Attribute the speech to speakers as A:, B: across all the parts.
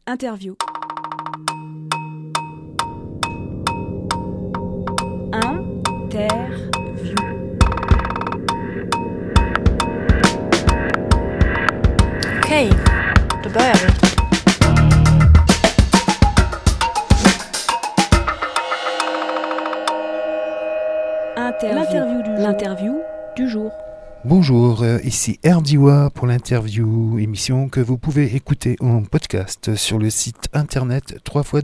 A: Interview. Interview.
B: Okej, då börjar vi.
A: L'interview du jour.
C: Bonjour, ici Erdiwa pour l'interview, émission que vous pouvez écouter en podcast sur le site internet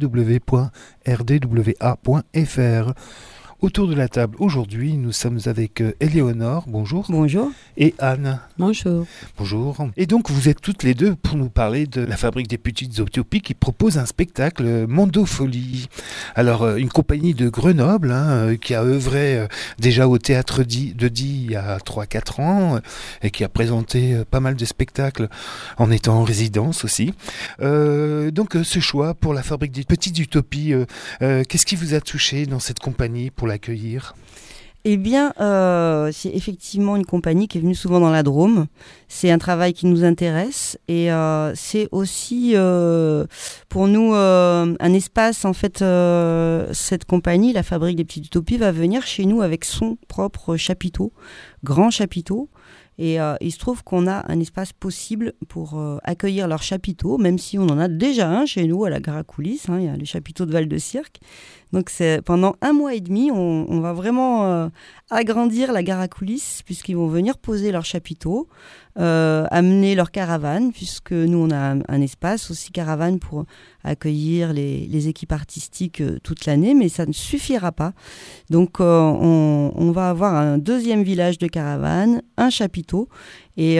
C: www.rdwa.fr. Autour de la table aujourd'hui, nous sommes avec Éléonore, bonjour.
D: Bonjour.
C: Et Anne.
D: Bonjour.
C: Bonjour. Et donc vous êtes toutes les deux pour nous parler de la Fabrique des Petites Utopies qui propose un spectacle Mondofolie. Alors une compagnie de Grenoble qui a œuvré déjà au Théâtre de Die il y a 3-4 ans et qui a présenté pas mal de spectacles en étant en résidence aussi. Donc ce choix pour la Fabrique des Petites Utopies, qu'est-ce qui vous a touché dans cette compagnie pour l'accueillir ?
D: Eh bien, c'est effectivement une compagnie qui est venue souvent dans la Drôme. C'est un travail qui nous intéresse et c'est aussi pour nous un espace. En fait, cette compagnie, la Fabrique des Petites Utopies, va venir chez nous avec son propre chapiteau, grand chapiteau. Et il se trouve qu'on a un espace possible pour accueillir leur chapiteau, même si on en a déjà un chez nous à la Gare à Coulisses. Il y a le chapiteau de Val-de-Cirque. Donc pendant 1 mois et demi, on va vraiment agrandir la Gare à Coulisses, puisqu'ils vont venir poser leur chapiteau, amener leur caravane, puisque nous on a un espace aussi caravane pour accueillir les équipes artistiques toute l'année, mais ça ne suffira pas. Donc on va avoir un deuxième village de caravane, un chapiteau, et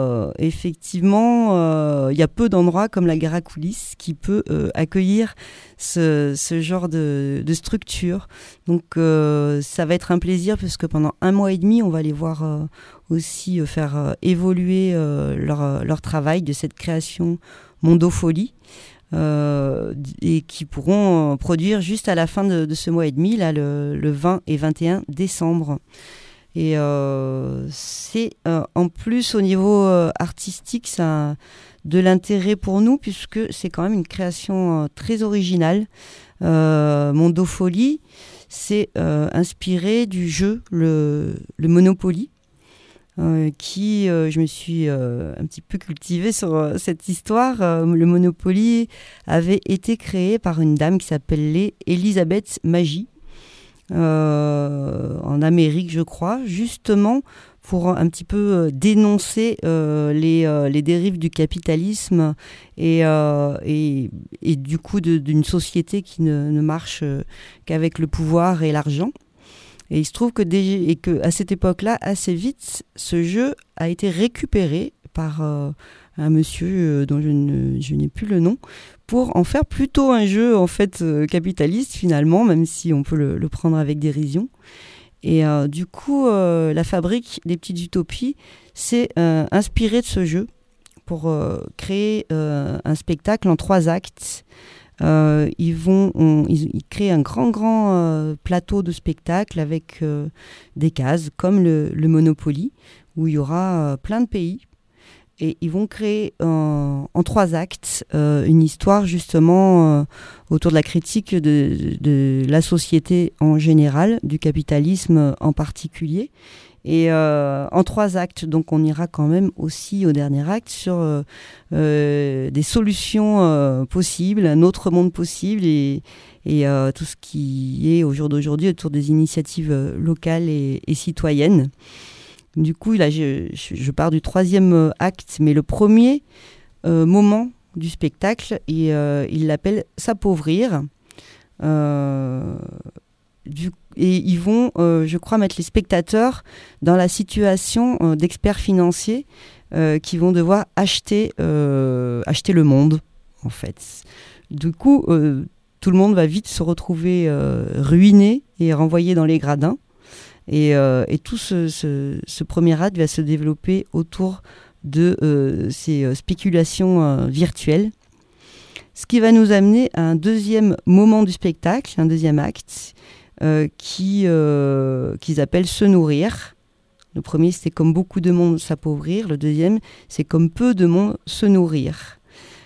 D: effectivement il y a peu d'endroits comme la Gare à Coulisses qui peut accueillir ce genre de structure. Donc ça va être un plaisir parce que pendant 1 mois et demi on va les voir aussi faire évoluer leur travail de cette création Mondofolie. Et qui pourront produire juste à la fin de ce mois et demi, là, le 20 et 21 décembre. Et c'est en plus au niveau artistique, ça a de l'intérêt pour nous puisque c'est quand même une création très originale. Mondofolie, c'est inspiré du jeu le Monopoly. Qui je me suis un petit peu cultivée sur cette histoire. Le Monopoly avait été créé par une dame qui s'appelait Elisabeth Magie en Amérique, je crois, justement pour un petit peu dénoncer les dérives du capitalisme et du coup d'une société qui ne marche qu'avec le pouvoir et l'argent. Et il se trouve que à cette époque-là, assez vite, ce jeu a été récupéré par un monsieur dont je n'ai plus le nom, pour en faire plutôt un jeu en fait capitaliste finalement, même si on peut le prendre avec dérision. Et du coup, la Fabrique des Petites Utopies s'est inspirée de ce jeu pour créer un spectacle en 3 actes. Ils créent un grand plateau de spectacle avec des cases comme le Monopoly où il y aura plein de pays et ils vont créer en 3 actes une histoire justement autour de la critique de la société en général, du capitalisme en particulier. Et en 3 actes, donc on ira quand même aussi au dernier acte sur des solutions possibles, un autre monde possible et tout ce qui est au jour d'aujourd'hui autour des initiatives locales et citoyennes. Du coup, là, je pars du 3e acte, mais le premier moment du spectacle, il l'appelle « S'appauvrir ». Et ils vont, je crois, mettre les spectateurs dans la situation d'experts financiers qui vont devoir acheter le monde, en fait. Du coup, tout le monde va vite se retrouver ruiné et renvoyé dans les gradins. Et tout ce premier acte va se développer autour de ces spéculations virtuelles. Ce qui va nous amener à un deuxième moment du spectacle, un deuxième acte, qu'ils appellent se nourrir. Le premier, c'est comme beaucoup de monde s'appauvrir. Le deuxième, c'est comme peu de monde se nourrir.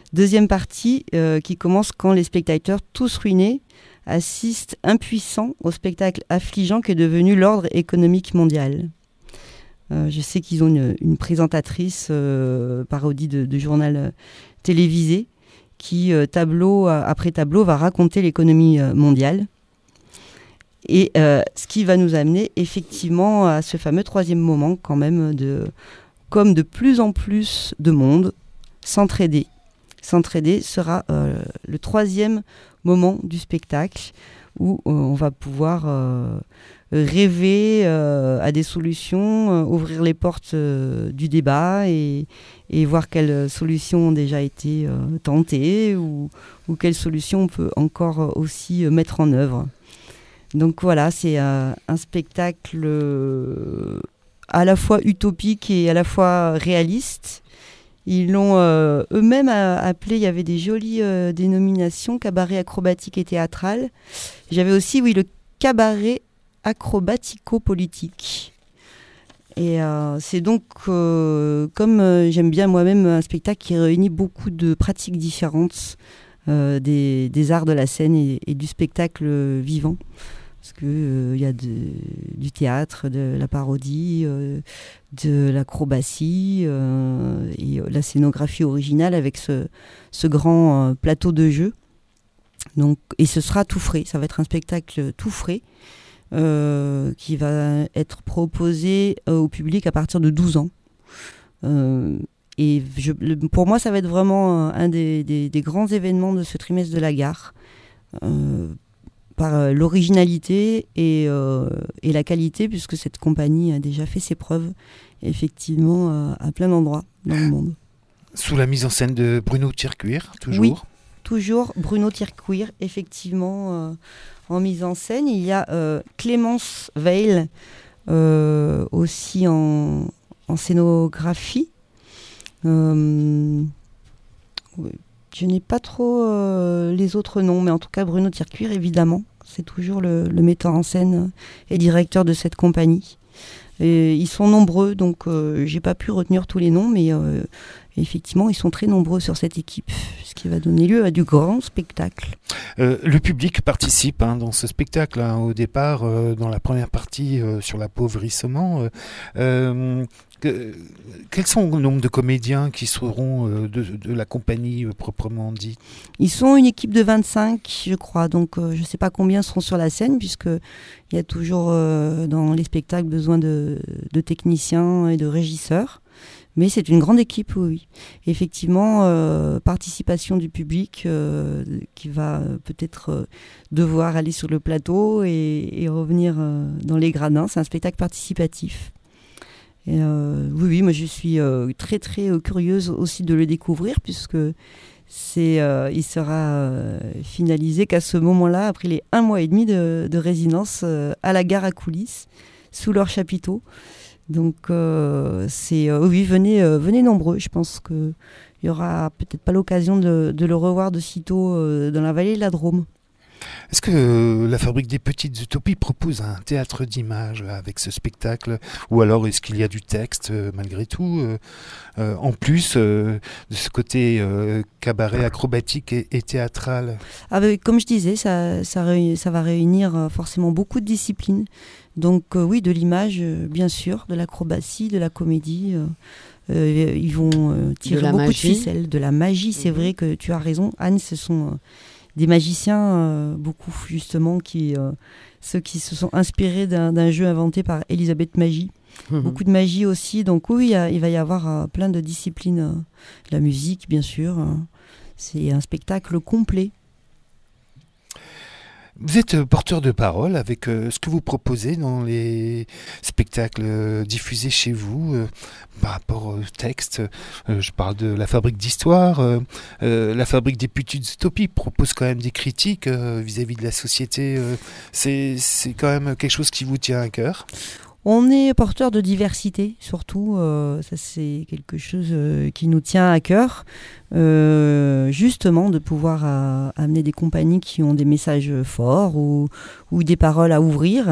D: Deuxième partie qui commence quand les spectateurs, tous ruinés, assistent impuissants au spectacle affligeant qu'est devenu l'ordre économique mondial. Je sais qu'ils ont une présentatrice parodie de journal télévisé qui, tableau après tableau, va raconter l'économie mondiale. Et ce qui va nous amener effectivement à ce fameux troisième moment quand même, comme de plus en plus de monde, s'entraider. S'entraider sera le troisième moment du spectacle où on va pouvoir rêver à des solutions, ouvrir les portes du débat et voir quelles solutions ont déjà été tentées ou quelles solutions on peut encore aussi mettre en œuvre. Donc voilà, c'est un spectacle à la fois utopique et à la fois réaliste. Ils l'ont eux-mêmes appelé, il y avait des jolies dénominations, cabaret acrobatique et théâtral. J'avais aussi, le cabaret acrobatico-politique. Et c'est donc, comme j'aime bien moi-même, un spectacle qui réunit beaucoup de pratiques différentes des arts de la scène et du spectacle vivant. Parce qu'il y a du théâtre, de la parodie, de l'acrobatie et la scénographie originale avec ce grand plateau de jeu. Donc, et ce sera tout frais, ça va être un spectacle tout frais qui va être proposé au public à partir de 12 ans. Et pour moi, ça va être vraiment un des grands événements de ce trimestre de la gare. Par l'originalité et la qualité, puisque cette compagnie a déjà fait ses preuves, effectivement, à plein d'endroits dans le monde.
C: Sous la mise en scène de Bruno Tircuir, toujours.
D: Oui, toujours Bruno Tircuir, effectivement, en mise en scène. Il y a Clémence Veil, aussi en scénographie. Je n'ai pas trop les autres noms, mais en tout cas Bruno Tircuir, évidemment. C'est toujours le metteur en scène et directeur de cette compagnie. Et ils sont nombreux, donc j'ai pas pu retenir tous les noms, mais effectivement, ils sont très nombreux sur cette équipe, ce qui va donner lieu à du grand spectacle.
C: Le public participe dans ce spectacle. Au départ, dans la première partie sur l'appauvrissement, quels sont le nombre de comédiens qui seront de la compagnie proprement dit ?
D: Ils sont une équipe de 25, je crois. Donc, je ne sais pas combien seront sur la scène, puisqu'il y a toujours dans les spectacles besoin de techniciens et de régisseurs. Mais c'est une grande équipe, oui. Effectivement, participation du public qui va peut-être devoir aller sur le plateau et revenir dans les gradins. C'est un spectacle participatif. Et oui, moi je suis très très curieuse aussi de le découvrir puisque il sera finalisé qu'à ce moment-là, après les 1 mois et demi de résidence à la gare à coulisses, sous leur chapiteau. Donc oui, venez nombreux. Je pense qu'il n'y aura peut-être pas l'occasion de le revoir de sitôt dans la vallée de la Drôme.
C: Est-ce que la Fabrique des Petites Utopies propose un théâtre d'images avec ce spectacle ? Ou alors est-ce qu'il y a du texte malgré tout en plus de ce côté cabaret acrobatique et théâtral ?
D: Comme je disais, ça va réunir forcément beaucoup de disciplines. Donc oui, de l'image, bien sûr, de l'acrobatie, de la comédie. Ils vont tirer beaucoup de ficelles, de la magie. C'est vrai que tu as raison, Anne, ce sont... des magiciens, beaucoup justement, ceux qui se sont inspirés d'un jeu inventé par Elisabeth Magie. Beaucoup de magie aussi, donc oui, il va y avoir plein de disciplines. La musique, bien sûr. C'est un spectacle complet.
C: Vous êtes porteur de parole avec ce que vous proposez dans les spectacles diffusés chez vous par rapport au texte. Je parle de la Fabrique d'Histoire. La Fabrique des Petites Utopies propose quand même des critiques vis-à-vis de la société. C'est quand même quelque chose qui vous tient à cœur.
D: On est porteur de diversité, surtout. Ça, c'est quelque chose qui nous tient à cœur. Justement, de pouvoir amener des compagnies qui ont des messages forts ou des paroles à ouvrir.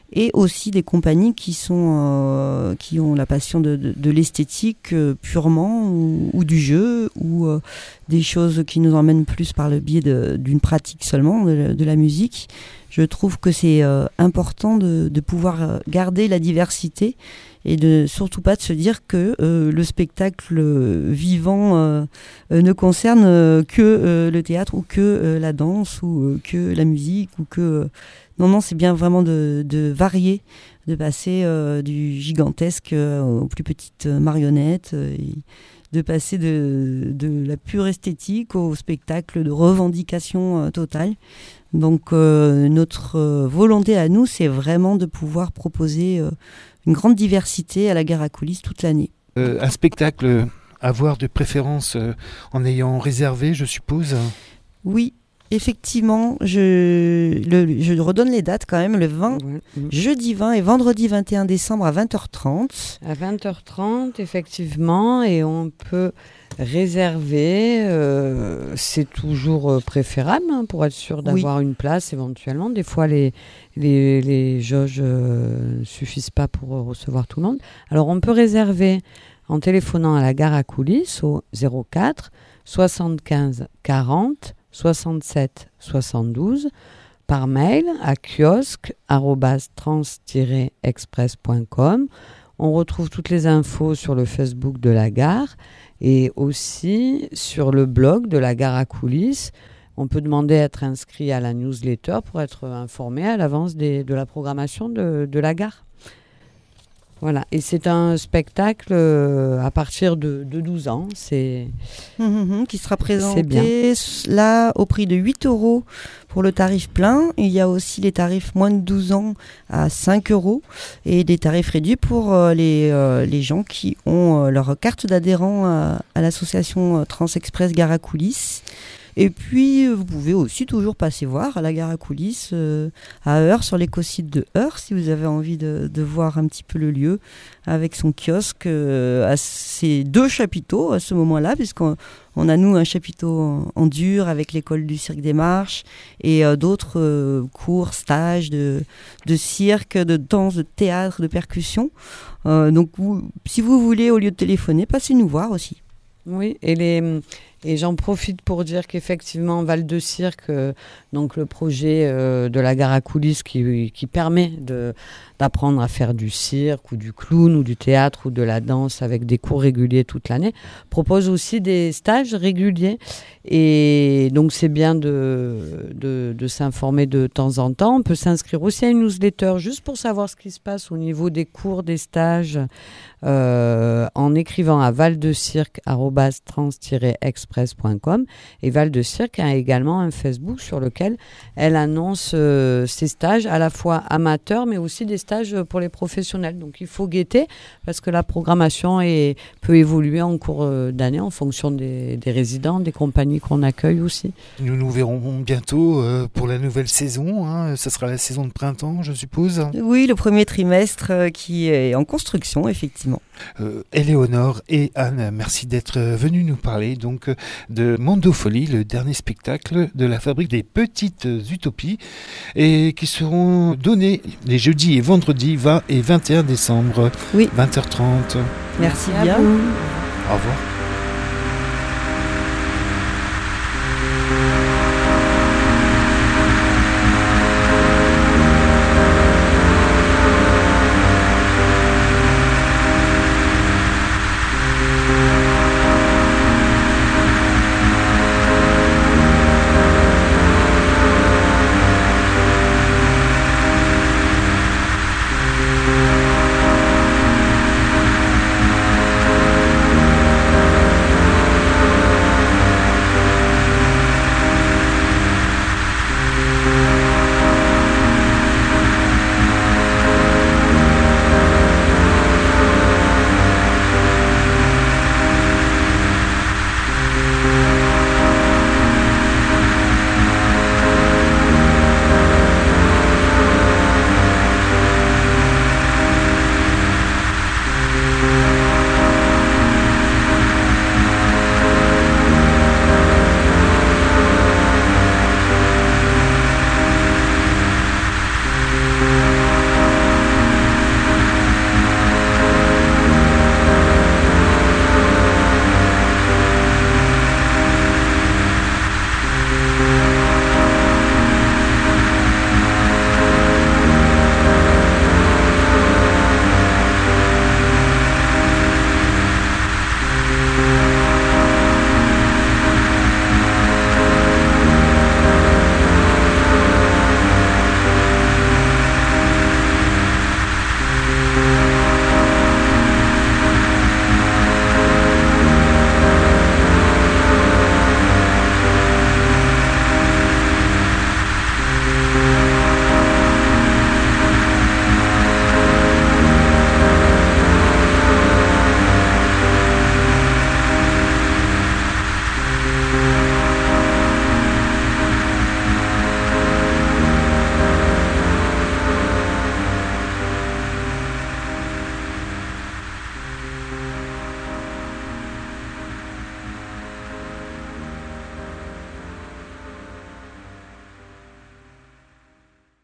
D: et aussi des compagnies qui ont la passion de l'esthétique purement ou du jeu ou des choses qui nous emmènent plus par le biais d'une pratique seulement de la musique. Je trouve que c'est important de pouvoir garder la diversité et de surtout pas de se dire que le spectacle vivant ne concerne que le théâtre ou que la danse ou que la musique ou que non, c'est bien vraiment de varier, de passer du gigantesque aux plus petites marionnettes, et de passer de la pure esthétique au spectacle de revendication totale. Donc notre volonté à nous, c'est vraiment de pouvoir proposer une grande diversité à la Gare à coulisses toute l'année.
C: Un spectacle à voir de préférence en ayant réservé, je suppose.
D: Oui. Effectivement, je redonne les dates quand même, le 20, jeudi 20 et vendredi 21 décembre à 20h30.
E: À 20h30, effectivement, et on peut réserver, c'est toujours préférable pour être sûr d'avoir une place éventuellement. Des fois, les jauges ne suffisent pas pour recevoir tout le monde. Alors, on peut réserver en téléphonant à la Gare à coulisses au 04 75 40 67 72, par mail à kiosque@trans-express.com. On retrouve toutes les infos sur le Facebook de la gare et aussi sur le blog de la Gare à coulisses. On peut demander à être inscrit à la newsletter pour être informé à l'avance de la programmation de la gare. Voilà, et c'est un spectacle à partir de 12 ans.
D: Qui sera présenté là au prix de 8 € pour le tarif plein. Il y a aussi les tarifs moins de 12 ans à 5 € et des tarifs réduits pour les gens qui ont leur carte d'adhérent à l'association Trans-Express Gare à coulisses. Et puis, vous pouvez aussi toujours passer voir à la Gare à coulisses à Heure, sur l'écosite de Heure, si vous avez envie de voir un petit peu le lieu, avec son kiosque à ses 2 chapiteaux à ce moment-là, puisqu'on a, nous, un chapiteau en dur avec l'école du cirque des marches et d'autres cours, stages de cirque, de danse, de théâtre, de percussion. Donc, si vous voulez, au lieu de téléphoner, passez nous voir aussi.
E: Oui, et j'en profite pour dire qu'effectivement, Val de Cirque, donc le projet de la Gare à coulisses qui permet d'apprendre à faire du cirque ou du clown ou du théâtre ou de la danse avec des cours réguliers toute l'année, propose aussi des stages réguliers. Et donc, c'est bien de s'informer de temps en temps. On peut s'inscrire aussi à une newsletter juste pour savoir ce qui se passe au niveau des cours, des stages, en écrivant à valdecirque@trans-express.com. Et Val de Cirque a également un Facebook sur lequel elle annonce ses stages à la fois amateurs mais aussi des stages pour les professionnels. Donc il faut guetter parce que la programmation peut évoluer en cours d'année en fonction des résidents, des compagnies qu'on accueille aussi.
C: Nous verrons bientôt pour la nouvelle saison. Ce sera la saison de printemps, je suppose.
D: Oui, le premier trimestre qui est en construction, effectivement.
C: Éléonore et Anne, merci d'être venues nous parler donc de Mandofolie, le dernier spectacle de la Fabrique des Petites Utopies, et qui seront donnés les jeudis et vendredis 20 et 21 décembre, 20h30.
D: Merci bien.
C: Au revoir.